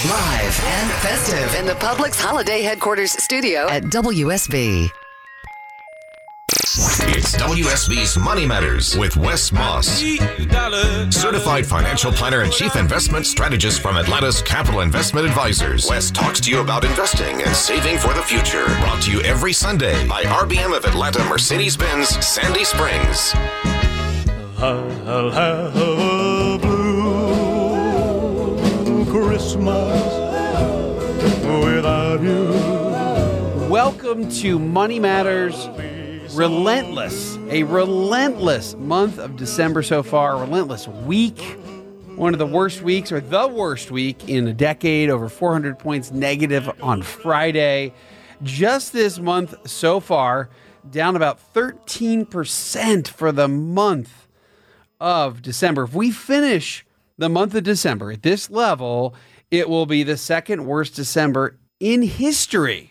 Live and festive in the Publix Holiday Headquarters studio at WSB. It's WSB's Money Matters with Wes Moss, certified financial planner and chief investment strategist from Atlanta's Capital Investment Advisors. Wes talks to you about investing and saving for the future. Brought to you every Sunday by RBM of Atlanta Mercedes-Benz Sandy Springs. I'll have a blue Christmas without you. Welcome to Money Matters. A relentless month of December so far, a relentless week. One of the worst weeks, or the worst week in a decade, over 400 points negative on Friday. Just this month so far, down about 13% for the month of December. If we finish the month of December at this level, it will be the second worst December in history.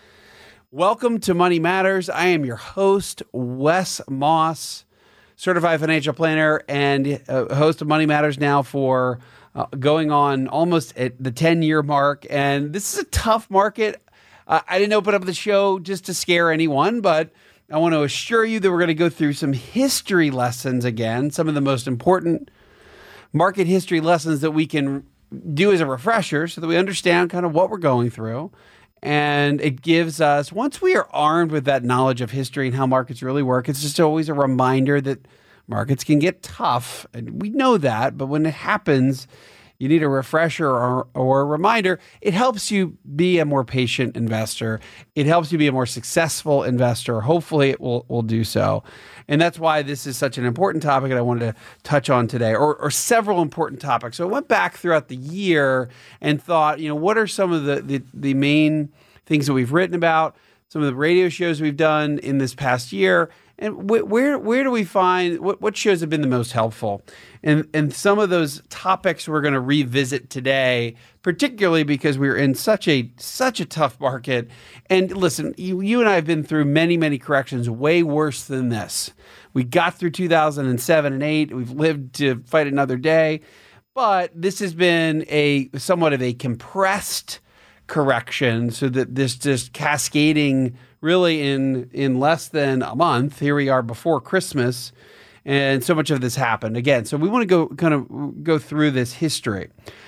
Welcome to Money Matters. I am your host, Wes Moss, certified financial planner and host of Money Matters now for going on almost at the 10-year mark. And this is a tough market. I didn't open up the show just to scare anyone, but I want to assure you that we're going to go through some history lessons again, some of the most important market history lessons that we can do as a refresher so that we understand kind of what we're going through. And it gives us, once we are armed with that knowledge of history and how markets really work, it's just always a reminder that markets can get tough. And we know that, but when it happens, you need a refresher or a reminder. It helps you be a more patient investor. It helps you be a more successful investor. Hopefully it will do so. And that's why this is such an important topic that I wanted to touch on today, or several important topics. So I went back throughout the year and thought, what are some of the main things that we've written about, some of the radio shows we've done in this past year, and where do we find, what shows have been the most helpful? And some of those topics we're going to revisit today, particularly because we're in such a tough market. And listen, you and I have been through many, many corrections way worse than this. We got through 2007 and 8. We've lived to fight another day. But this has been somewhat of a compressed correction, so that this just cascading really in less than a month. Here we are before Christmas, and so much of this happened again. So we want to go through this history.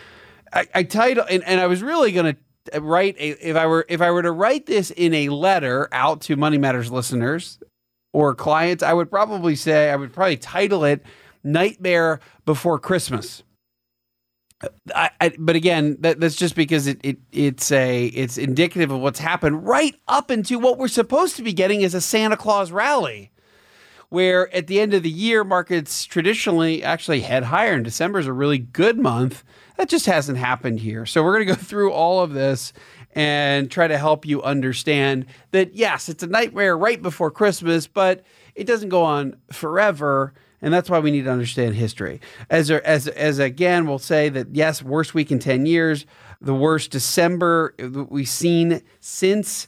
I titled, and I was really going to write if I were to write this in a letter out to Money Matters listeners or clients, I would probably title it "Nightmare Before Christmas." But again, that's just because it's indicative of what's happened right up into what we're supposed to be getting as a Santa Claus rally, where at the end of the year, markets traditionally actually head higher, and December is a really good month. That just hasn't happened here. So we're going to go through all of this and try to help you understand that, yes, it's a nightmare right before Christmas, but it doesn't go on forever. And that's why we need to understand history. As again, we'll say that, yes, worst week in 10 years, the worst December we've seen since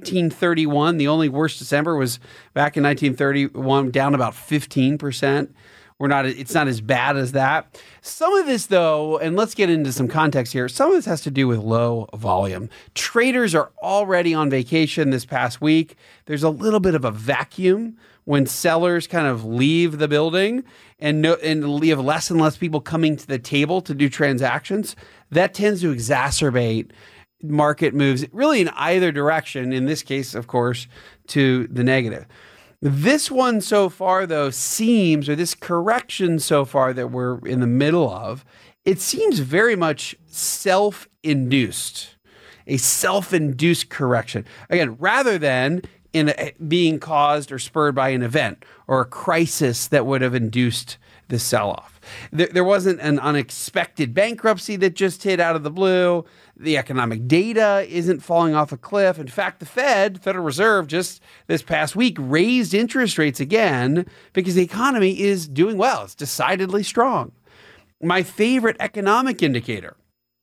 1931. The only worst December was back in 1931, down about 15%. It's not as bad as that. Some of this, though, and let's get into some context here, some of this has to do with low volume. Traders are already on vacation this past week. There's a little bit of a vacuum when sellers kind of leave the building and leave less and less people coming to the table to do transactions. That tends to exacerbate market moves really in either direction, in this case, of course, to the negative. This one so far, though, this correction so far that we're in the middle of, it seems very much self-induced, a self-induced correction. Again, rather than being caused or spurred by an event or a crisis that would have induced the sell-off. There wasn't an unexpected bankruptcy that just hit out of the blue. The economic data isn't falling off a cliff. In fact, the Federal Reserve, just this past week raised interest rates again because the economy is doing well. It's decidedly strong. My favorite economic indicator,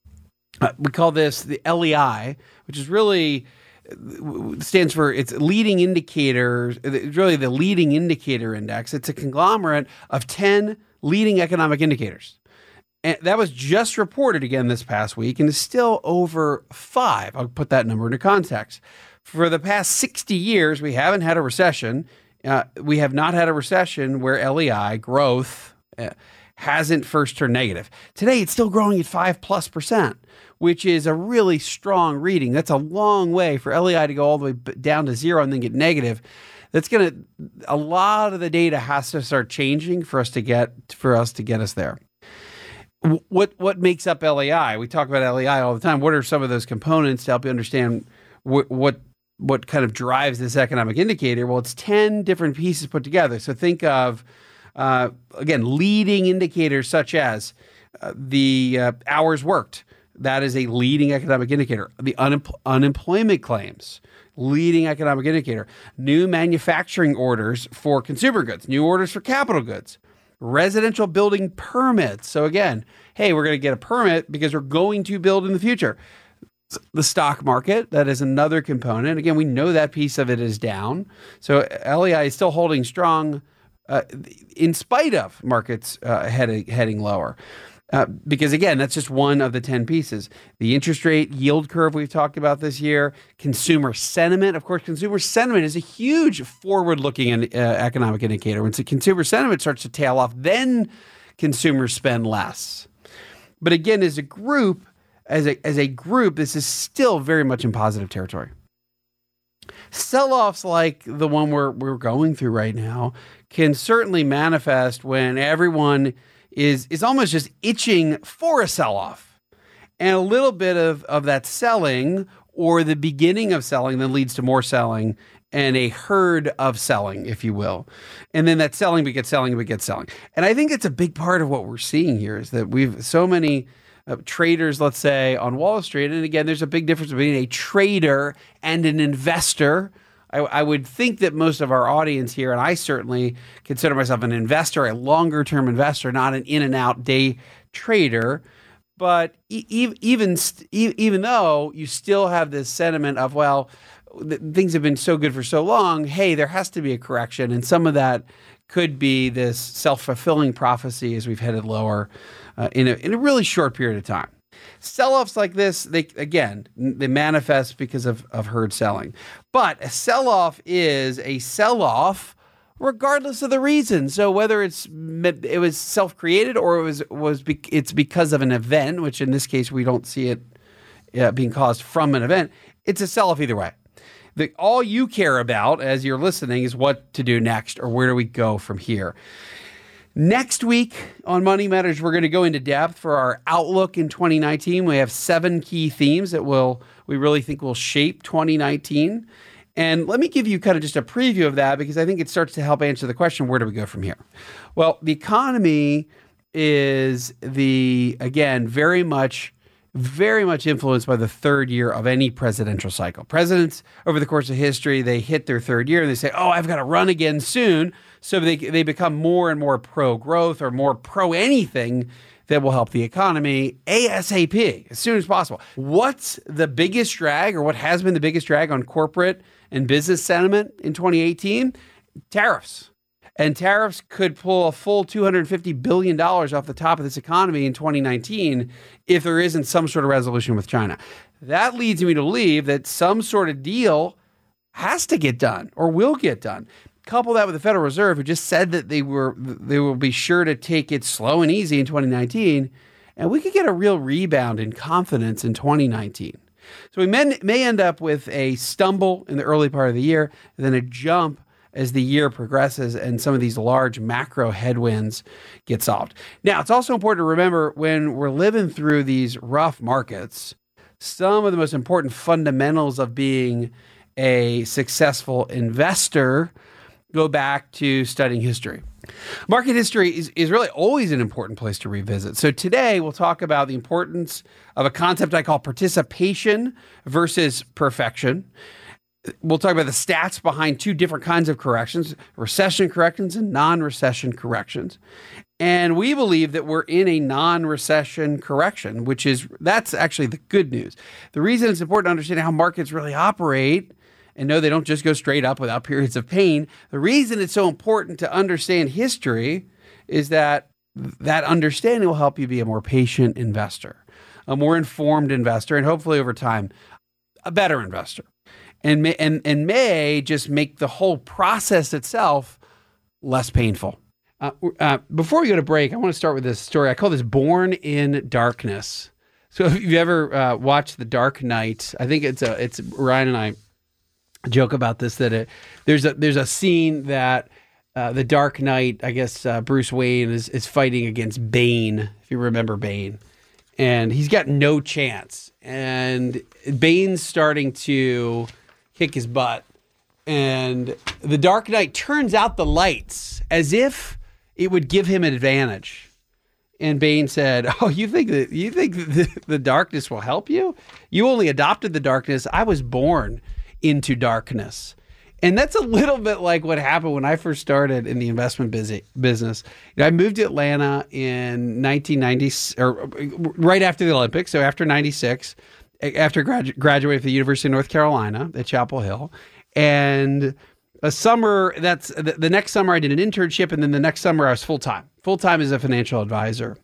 we call this the LEI, which is really stands for its leading indicators. It's really the leading indicator index. It's a conglomerate of 10 leading economic indicators. And that was just reported again this past week and is still over 5. I'll put that number into context. For the past 60 years, we haven't had a recession. We have not had a recession where LEI growth hasn't first turned negative. Today, it's still growing at 5+%, which is a really strong reading. That's a long way for LEI to go all the way down to 0 and then get negative. A lot of the data has to start changing for us to get us there. What makes up LEI? We talk about LEI all the time. What are some of those components to help you understand what kind of drives this economic indicator? Well, it's 10 different pieces put together. So think of, again, leading indicators such as the hours worked. That is a leading economic indicator. The unemployment claims, leading economic indicator. New manufacturing orders for consumer goods, new orders for capital goods. Residential building permits. So again, hey, we're going to get a permit because we're going to build in the future. The stock market, that is another component. Again, we know that piece of it is down. So LEI is still holding strong in spite of markets heading lower. Because again, that's just one of the 10 pieces. The interest rate yield curve we've talked about this year, consumer sentiment. Of course, consumer sentiment is a huge forward-looking economic indicator. Once the consumer sentiment starts to tail off, then consumers spend less. But again, as a group, this is still very much in positive territory. Sell-offs like the one we're going through right now can certainly manifest when everyone is almost just itching for a sell-off. And a little bit of that selling or the beginning of selling then leads to more selling and a herd of selling, if you will. And then that selling begets selling and begets selling. And I think it's a big part of what we're seeing here is that we've so many traders, let's say, on Wall Street. And again, there's a big difference between a trader and an investor. I would think that most of our audience here, and I certainly consider myself an investor, a longer-term investor, not an in-and-out day trader. But even though you still have this sentiment of, well, things have been so good for so long, hey, there has to be a correction. And some of that could be this self-fulfilling prophecy as we've headed lower in a really short period of time. Sell-offs like this, they manifest because of herd selling. But a sell-off is a sell-off regardless of the reason. So whether it was self-created or it's because of an event, which in this case we don't see it being caused from an event, it's a sell-off either way. All you care about as you're listening is what to do next or where do we go from here. Next week on Money Matters, we're going to go into depth for our outlook in 2019. We have 7 key themes that we really think will shape 2019. And let me give you kind of just a preview of that because I think it starts to help answer the question, where do we go from here? Well, the economy is very much influenced by the third year of any presidential cycle. Presidents, over the course of history, they hit their third year and they say, oh, I've got to run again soon. So they become more and more pro-growth or more pro-anything that will help the economy ASAP, as soon as possible. What's the biggest drag or what has been the biggest drag on corporate and business sentiment in 2018? Tariffs. And tariffs could pull a full $250 billion off the top of this economy in 2019 if there isn't some sort of resolution with China. That leads me to believe that some sort of deal has to get done or will get done. Couple that with the Federal Reserve, who just said that they will be sure to take it slow and easy in 2019, and we could get a real rebound in confidence in 2019. So we may end up with a stumble in the early part of the year, and then a jump as the year progresses and some of these large macro headwinds get solved. Now, it's also important to remember when we're living through these rough markets, some of the most important fundamentals of being a successful investor go back to studying history. Market history is really always an important place to revisit. So today we'll talk about the importance of a concept I call participation versus perfection. We'll talk about the stats behind 2 different kinds of corrections, recession corrections and non-recession corrections. And we believe that we're in a non-recession correction, that's actually the good news. The reason it's important to understand how markets really operate and know they don't just go straight up without periods of pain. The reason it's so important to understand history is that that understanding will help you be a more patient investor, a more informed investor, and hopefully over time, a better investor. And may just make the whole process itself less painful. Before we go to break, I want to start with this story. I call this Born in Darkness. So if you've ever watched The Dark Knight, I think it's Ryan and I joke about this, that there's a scene that The Dark Knight, I guess Bruce Wayne is fighting against Bane, if you remember Bane. And he's got no chance. And Bane's starting to kick his butt. And the Dark Knight turns out the lights as if it would give him an advantage. And Bane said, "Oh, you think the darkness will help you? You only adopted the darkness. I was born into darkness." And that's a little bit like what happened when I first started in the investment business. I moved to Atlanta in 1990, or right after the Olympics, so after 96, after graduating from the University of North Carolina at Chapel Hill. And a summer, that's the next summer I did an internship, and then the next summer I was full-time as a financial advisor.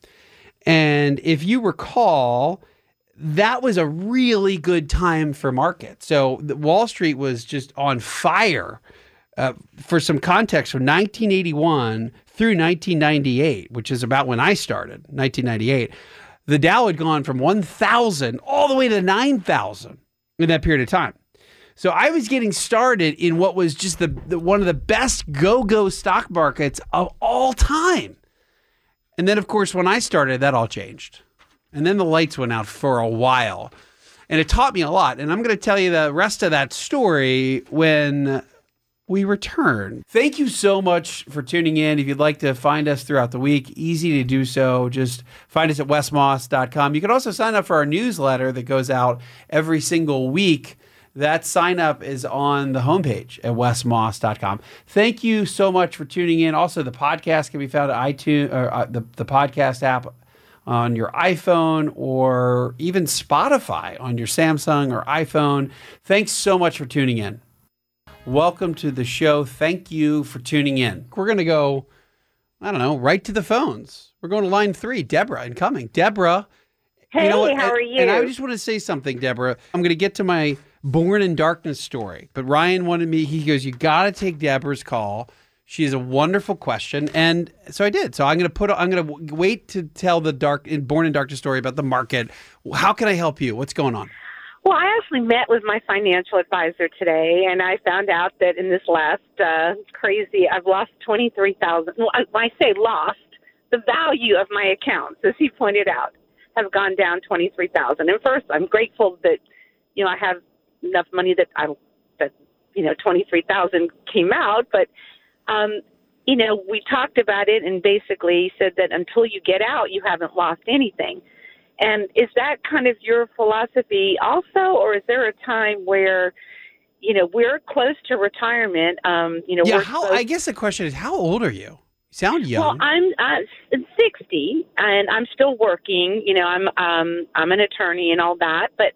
And if you recall, that was a really good time for markets. So Wall Street was just on fire. For some context, from 1981 through 1998, which is about when I started, 1998, the Dow had gone from 1,000 all the way to 9,000 in that period of time. So I was getting started in what was just the one of the best go-go stock markets of all time. And then, of course, when I started, that all changed. And then the lights went out for a while. And it taught me a lot. And I'm going to tell you the rest of that story when we return. Thank you so much for tuning in. If you'd like to find us throughout the week, easy to do so. Just find us at wesmoss.com. You can also sign up for our newsletter that goes out every single week. That sign up is on the homepage at wesmoss.com. Thank you so much for tuning in. Also, the podcast can be found at iTunes, or the podcast app on your iPhone, or even Spotify on your Samsung or iPhone. Thanks so much for tuning in. Welcome to the show. Thank you for tuning in. We're going to go, right to the phones. We're going to line 3. Deborah incoming. Deborah. Hey, how are you? And I just want to say something, Deborah. I'm going to get to my Born in Darkness story, but Ryan wanted me, he goes, you got to take Deborah's call. She has a wonderful question. And so I did. So I'm going to wait to tell the Born in Darkness story about the market. How can I help you? What's going on? Well, I actually met with my financial advisor today, and I found out that in this last I've lost $23,000. Well, I say lost, the value of my accounts, as he pointed out, have gone down $23,000. And first, I'm grateful that, I have enough money that 23,000 came out, but we talked about it, and basically said that until you get out, you haven't lost anything. And is that kind of your philosophy also, or is there a time where, we're close to retirement? I guess the question is, how old are you? You sound young. Well, I'm 60, and I'm still working. I'm an attorney and all that, but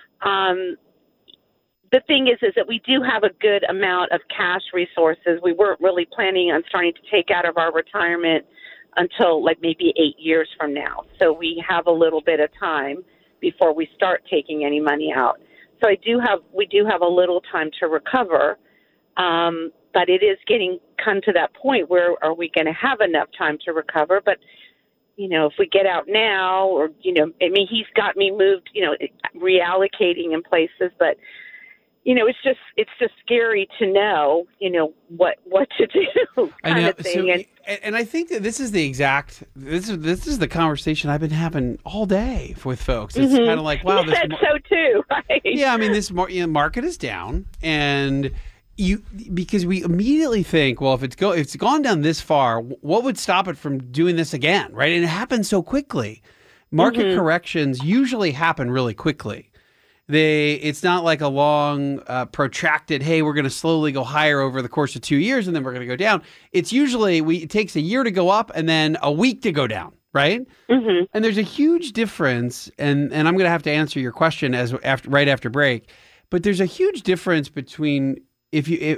the thing is that we do have a good amount of cash resources. We weren't really planning on starting to take out of our retirement until maybe 8 years from now. So we have a little bit of time before we start taking any money out. So we do have a little time to recover. But it is come to that point where are we going to have enough time to recover? But, if we get out now, or, he's got me moved, reallocating in places, but it's just scary to know, what to do. I know. And I think that this is the conversation I've been having all day with folks. It's kind of like, wow, you said so too, right? Yeah, this market is down, and because we immediately think, well, if it's gone down this far, what would stop it from doing this again, right? And it happens so quickly. Market corrections usually happen really quickly. It's not like a long, protracted, hey, we're going to slowly go higher over the course of 2 years and then we're going to go down. It's usually, it takes a year to go up and then a week to go down, right? Mm-hmm. And there's a huge difference, and I'm going to have to answer your question right after break, but there's a huge difference between,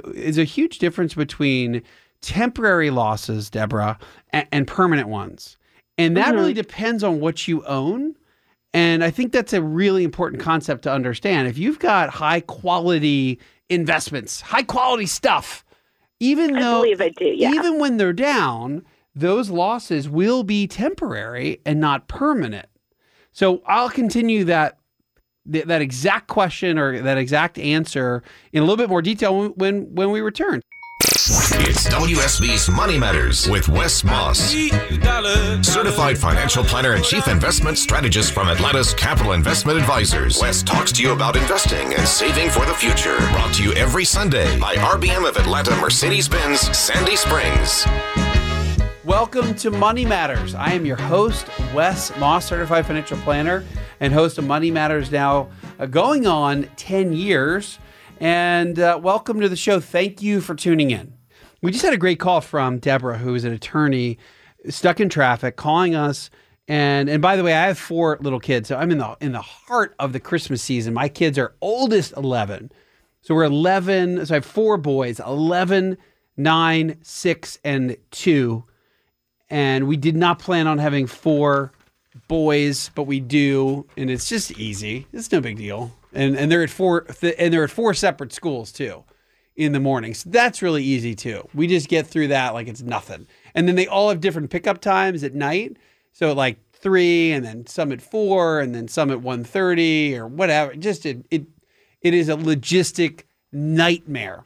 temporary losses, Deborah, and permanent ones. And that really depends on what you own. And I think that's a really important concept to understand. If you've got high quality investments, high quality stuff, I believe I do, yeah. Even when they're down, those losses will be temporary and not permanent. So I'll continue that exact question or that exact answer in a little bit more detail when we return. It's WSB's Money Matters with Wes Moss, certified financial planner and chief investment strategist from Atlanta's Capital Investment Advisors. Wes talks to you about investing and saving for the future. Brought to you every Sunday by RBM of Atlanta Mercedes-Benz Sandy Springs. Welcome to Money Matters. I am your host, Wes Moss, certified financial planner and host of Money Matters now going on 10 years. And welcome to the show. Thank you for tuning in. We just had a great call from Deborah, who is an attorney stuck in traffic, calling us. And by the way, I have 4 little kids, so I'm in the heart of the Christmas season. My kids are oldest 11. So we're 11. So I have 4 boys, 11, 9, 6, and 2. And we did not plan on having 4 boys, but we do, and it's just easy. It's no big deal. And they're at 4 separate schools too in the morning. So that's really easy too. We just get through that like it's nothing. And then they all have different pickup times at night. So like 3, and then some at 4, and then some at 1:30 or whatever. Just it is a logistic nightmare.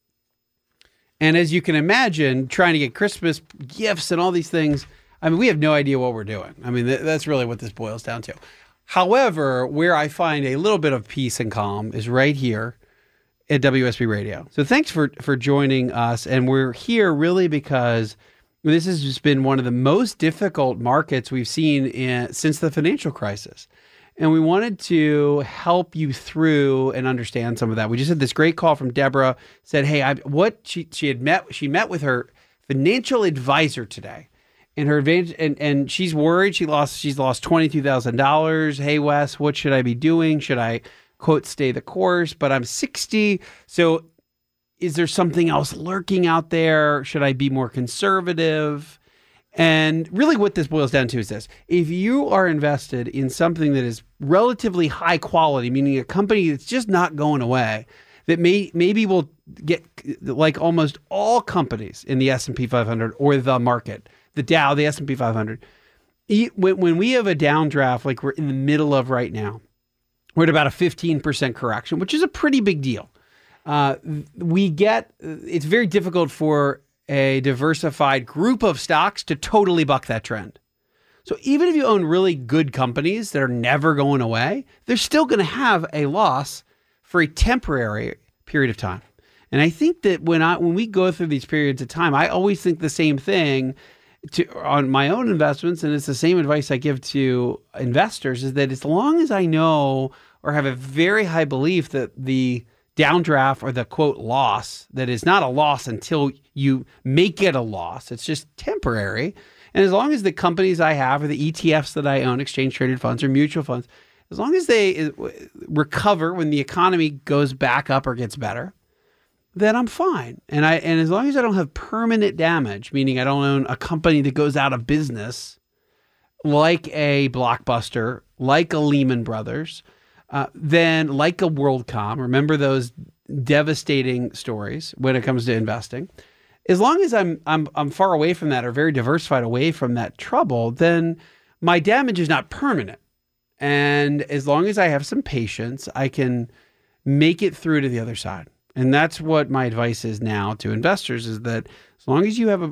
And as you can imagine, trying to get Christmas gifts and all these things, I mean, we have no idea what we're doing. I mean, that's really what this boils down to. However, where I find a little bit of peace and calm is right here at WSB Radio. So thanks for joining us. And we're here really because this has just been one of the most difficult markets we've seen since the financial crisis. And we wanted to help you through and understand some of that. We just had this great call from Deborah, said, hey, she met with her financial advisor today. And her advantage, and she's worried. She's lost $22,000. Hey, Wes, what should I be doing? Should I, quote, stay the course? But I'm 60. So is there something else lurking out there? Should I be more conservative? And really what this boils down to is this. If you are invested in something that is relatively high quality, meaning a company that's just not going away, that maybe will get, like almost all companies in the S&P 500 or the market, the Dow, the S&P 500, when we have a downdraft like we're in the middle of right now, we're at about a 15% correction, which is a pretty big deal. It's very difficult for a diversified group of stocks to totally buck that trend. So even if you own really good companies that are never going away, they're still going to have a loss for a temporary period of time. And I think that when we go through these periods of time, I always think the same thing on my own investments, and it's the same advice I give to investors, is that as long as I know or have a very high belief that the downdraft or the quote loss, that is not a loss until you make it a loss, it's just temporary. And as long as the companies I have or the ETFs that I own, exchange traded funds or mutual funds, as long as they recover when the economy goes back up or gets better, then I'm fine. And as long as I don't have permanent damage, meaning I don't own a company that goes out of business, like a Blockbuster, like a Lehman Brothers, then like a WorldCom, remember those devastating stories when it comes to investing. As long as I'm far away from that or very diversified away from that trouble, then my damage is not permanent. And as long as I have some patience, I can make it through to the other side. And that's what my advice is now to investors, is that as long as you have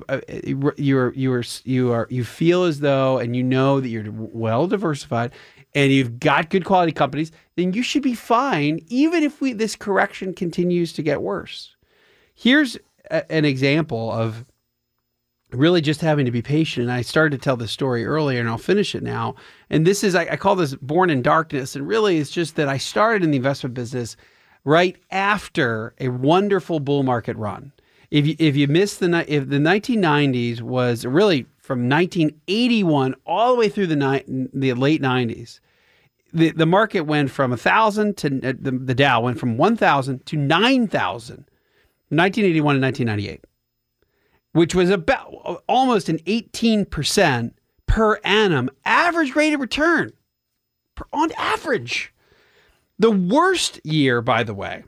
you feel as though, and you know that you're well diversified and you've got good quality companies, then you should be fine, even if this correction continues to get worse. Here's an example of really just having to be patient. And I started to tell this story earlier, and I'll finish it now. And this is, I call this Born in Darkness. And really it's just that I started in the investment business right after a wonderful bull market run. If you missed the 1990s was really from 1981 all the way through the late 90s. The market went from 1,000 to the Dow went from 1,000 to 9,000, 1981 and 1998, which was about almost an 18% per annum average rate of return on average. The worst year, by the way,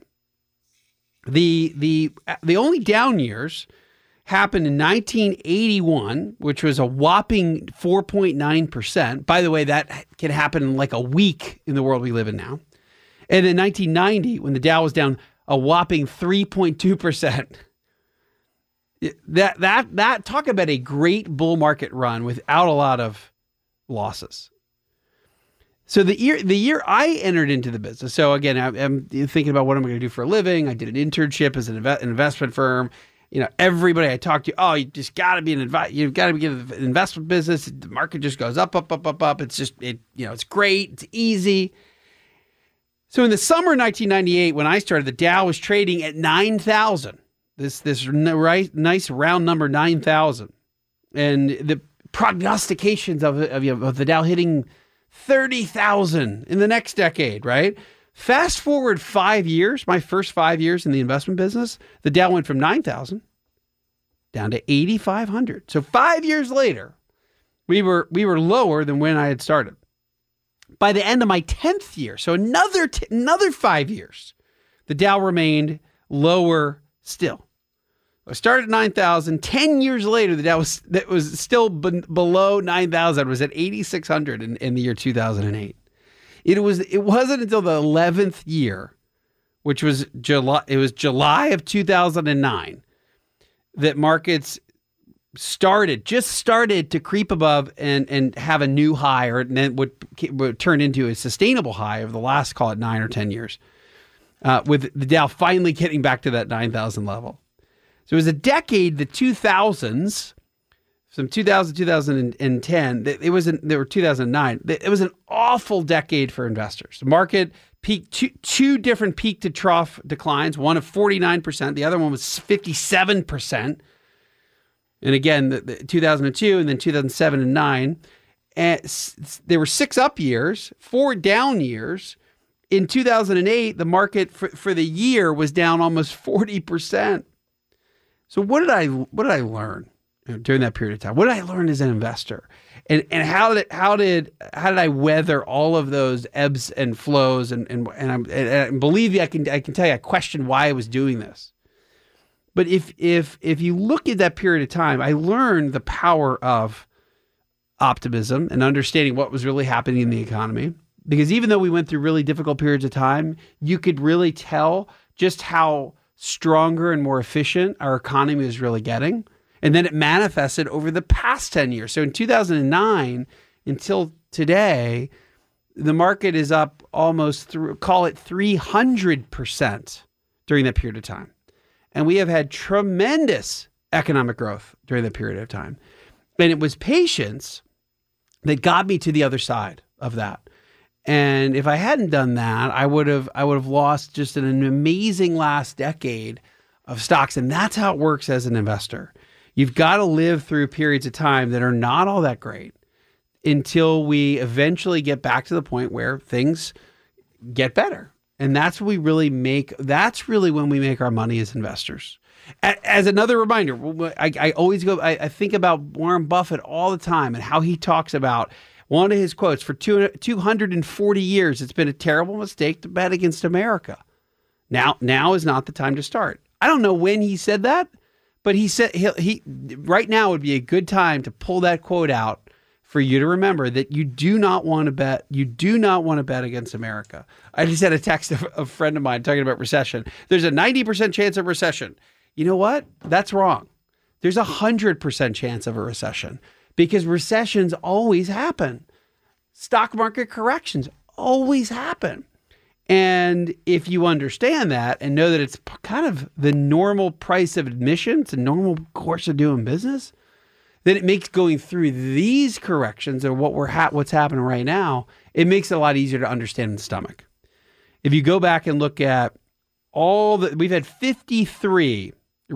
the only down years happened in 1981, which was a whopping 4.9%. By the way, that can happen in like a week in the world we live in now. And in 1990, when the Dow was down a whopping 3.2%. That talk about a great bull market run without a lot of losses. So the year I entered into the business, so again, I'm thinking about what am I going to do for a living. I did an internship as an investment firm. You know, everybody I talked to, oh, you just got to be you've got to be in an investment business. The market just goes up. It's just, it's great. It's easy. So in the summer of 1998, when I started, the Dow was trading at 9,000. This nice round number 9,000, and the prognostications of the Dow hitting 30,000 in the next decade, right? Fast forward 5 years, my first 5 years in the investment business, the Dow went from 9,000 down to 8,500. So 5 years later, we were lower than when I had started. By the end of my 10th year, so another 5 years, the Dow remained lower still. I started at 9,000. 10 years later, the Dow was still below 9,000. It was at 8,600 in the year 2008. It wasn't until the 11th year, which was July. It was July of 2009 that markets started to creep above and have a new high, or then would turn into a sustainable high of the last, call it 9 or 10 years, with the Dow finally getting back to that 9,000 level. So it was a decade, the 2000s, from 2000 to 2010. There were 2009. It was an awful decade for investors. The market peaked two different peak to trough declines, one of 49%, the other one was 57%. And again, the 2002 and then 2007 and 9. And there were 6 up years, 4 down years. In 2008, the market for the year was down almost 40%. So what did I learn during that period of time? What did I learn as an investor? And how did I weather all of those ebbs and flows? And believe me, I can tell you, I questioned why I was doing this. But if you look at that period of time, I learned the power of optimism and understanding what was really happening in the economy. Because even though we went through really difficult periods of time, you could really tell just how stronger and more efficient our economy was really getting. And then it manifested over the past 10 years. So in 2009 until today, the market is up almost call it 300% during that period of time. And we have had tremendous economic growth during that period of time. And it was patience that got me to the other side of that. And if I hadn't done that, I would have lost just an amazing last decade of stocks. And that's how it works as an investor. You've got to live through periods of time that are not all that great until we eventually get back to the point where things get better. And that's when that's really when we make our money as investors. As another reminder, I always I think about Warren Buffett all the time and how he talks about one of his quotes: for 240 years, it's been a terrible mistake to bet against America. Now is not the time to start. I don't know when he said that, but he said he right now would be a good time to pull that quote out for you to remember that you do not want to bet. You do not want to bet against America. I just had a text of a friend of mine talking about recession. There's a 90% chance of recession. You know what? That's wrong. There's 100% chance of a recession because recessions always happen. Stock market corrections always happen. And if you understand that and know that it's kind of the normal price of admission, it's a normal course of doing business, then it makes going through these corrections or what's happening right now, it makes it a lot easier to understand in the stomach. If you go back and look at we've had 53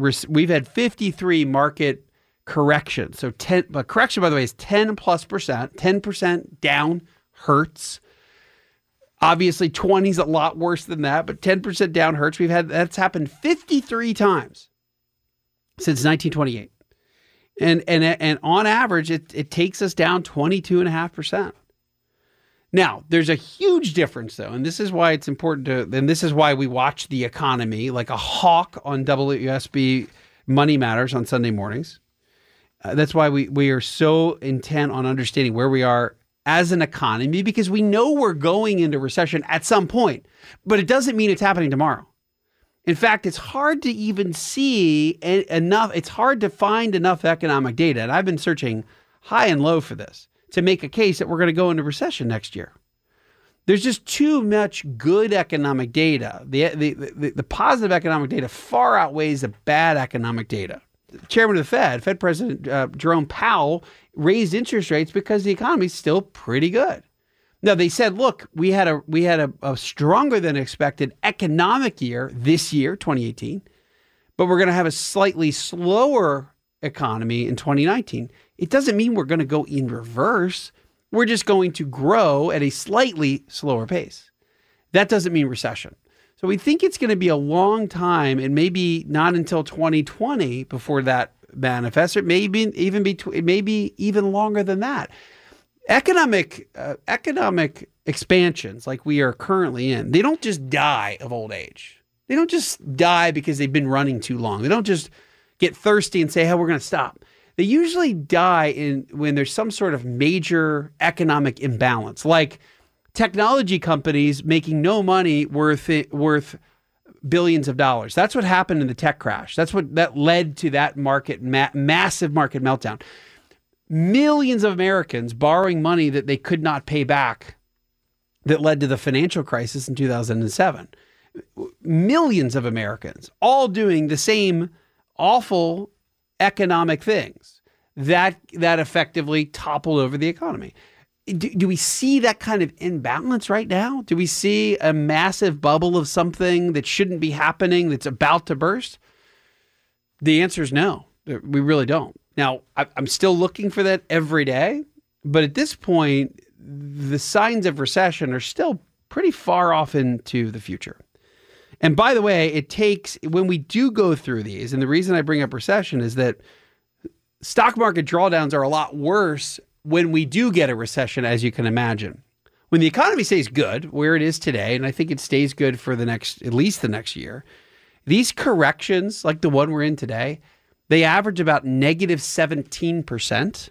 market corrections. So correction, by the way, is 10+%. 10% down hurts. Obviously, 20 is a lot worse than that, but 10% down hurts. That's happened 53 times since 1928. And on average, it takes us down 22.5%. Now, there's a huge difference, though, and this is why it's important and this is why we watch the economy like a hawk on WSB Money Matters on Sunday mornings. That's why we are so intent on understanding where we are as an economy, because we know we're going into recession at some point, but it doesn't mean it's happening tomorrow. In fact, it's hard to even see enough. It's hard to find enough economic data, and I've been searching high and low for this, to make a case that we're going to go into recession next year. There's just too much good economic data. The positive economic data far outweighs the bad economic data. The chairman of the Fed President Jerome Powell, raised interest rates because the economy is still pretty good. Now, they said, look, we had a stronger than expected economic year this year, 2018, but we're going to have a slightly slower economy in 2019. It doesn't mean we're going to go in reverse. We're just going to grow at a slightly slower pace. That doesn't mean recession. So we think it's going to be a long time, and maybe not until 2020 before that manifests. It may be even longer than that. Economic expansions like we are currently in, they don't just die of old age. They don't just die because they've been running too long. They don't just get thirsty and say, hey, we're going to stop. They usually die when there's some sort of major economic imbalance, like technology companies making no money worth billions of dollars. That's what happened in the tech crash. That led to that massive market meltdown. Millions of Americans borrowing money that they could not pay back, that led to the financial crisis in 2007. Millions of Americans all doing the same awful economic things that effectively toppled over the economy. Do we see that kind of imbalance right now? Do we see a massive bubble of something that shouldn't be happening that's about to burst? The answer is no. We really don't. Now, I'm still looking for that every day, but at this point, the signs of recession are still pretty far off into the future. And by the way, when we do go through these, and the reason I bring up recession is that stock market drawdowns are a lot worse when we do get a recession, as you can imagine. When the economy stays good, where it is today, and I think it stays good for at least the next year, these corrections, like the one we're in today, they average about negative 17%.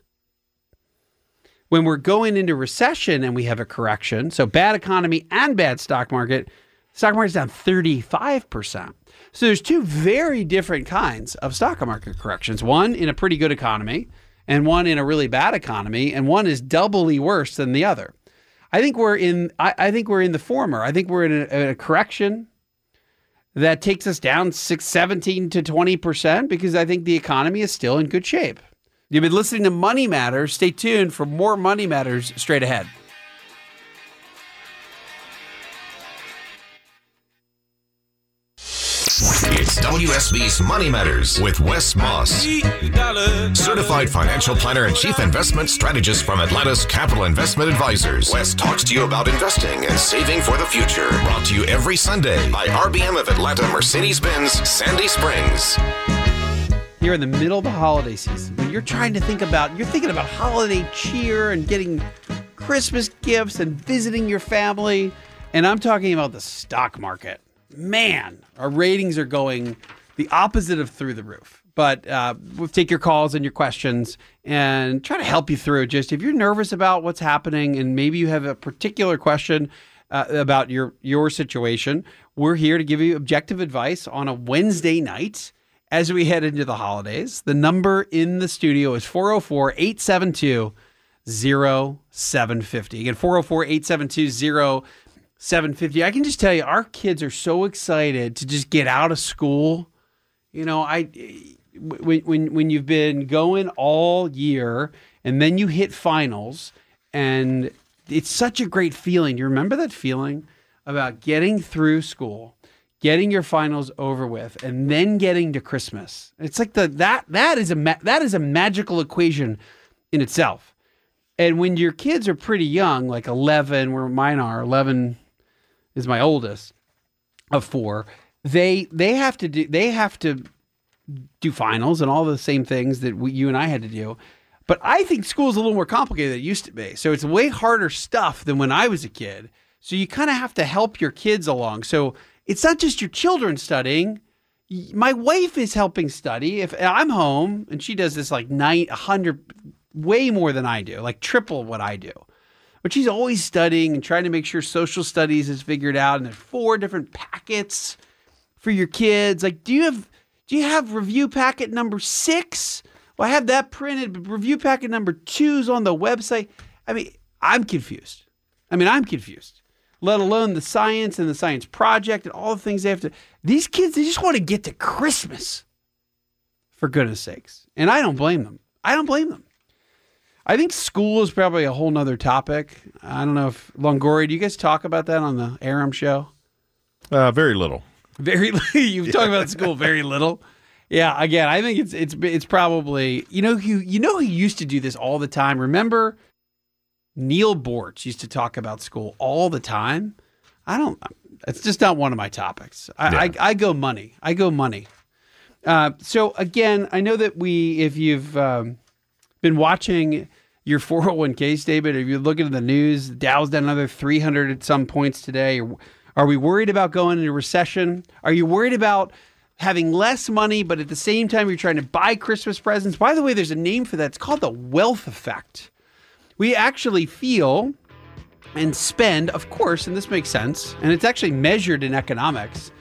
When we're going into recession and we have a correction, so bad economy and bad stock market's down 35%. So there's two very different kinds of stock market corrections. One in a pretty good economy and one in a really bad economy, and one is doubly worse than the other. I think we're in the former. I think we're in a correction that takes us down 17 to 20% because I think the economy is still in good shape. You've been listening to Money Matters. Stay tuned for more Money Matters straight ahead. It's WSB's Money Matters with Wes Moss, certified financial planner and chief investment strategist from Atlanta's Capital Investment Advisors. Wes talks to you about investing and saving for the future. Brought to you every Sunday by RBM of Atlanta Mercedes-Benz Sandy Springs. Here in the middle of the holiday season, when you're thinking about holiday cheer and getting Christmas gifts and visiting your family, and I'm talking about the stock market. Man, our ratings are going the opposite of through the roof. But we'll take your calls and your questions and try to help you through. Just if you're nervous about what's happening and maybe you have a particular question about your situation, we're here to give you objective advice on a Wednesday night as we head into the holidays. The number in the studio is 404-872-0750. Again, 404-872-0750. I can just tell you, our kids are so excited to just get out of school. You know, when you've been going all year and then you hit finals, and it's such a great feeling. You remember that feeling about getting through school, getting your finals over with, and then getting to Christmas? It's like that is a magical equation in itself. And when your kids are pretty young, like 11, where mine are 11. Is my oldest of four. They have to do finals and all the same things that you and I had to do. But I think school is a little more complicated than it used to be. So it's way harder stuff than when I was a kid. So you kind of have to help your kids along. So it's not just your children studying. My wife is helping study. If I'm home and she does this like 100, way more than I do, like triple what I do. But she's always studying and trying to make sure social studies is figured out. And there's 4 different packets for your kids. Like, do you have review packet number 6? Well, I have that printed, but review packet number 2 is on the website. I mean, I'm confused. Let alone the science and the science project and all the things they have to. These kids, they just want to get to Christmas, for goodness sakes. And I don't blame them. I think school is probably a whole nother topic. I don't know if Longoria, do you guys talk about that on the Aram show? Very little. You've talked about school very little. Yeah, again, I think it's probably who used to do this all the time. Remember, Neil Bortz used to talk about school all the time. It's just not one of my topics. I go money. So again, I know that if you've been watching your 401k statement, if you're looking at the news, Dow's down another 300 at some points today. Are we worried about going into recession? Are you worried about having less money, but at the same time you're trying to buy Christmas presents? By the way, there's a name for that. It's called the wealth effect. We actually feel and spend, of course, and this makes sense, and it's actually measured in economics,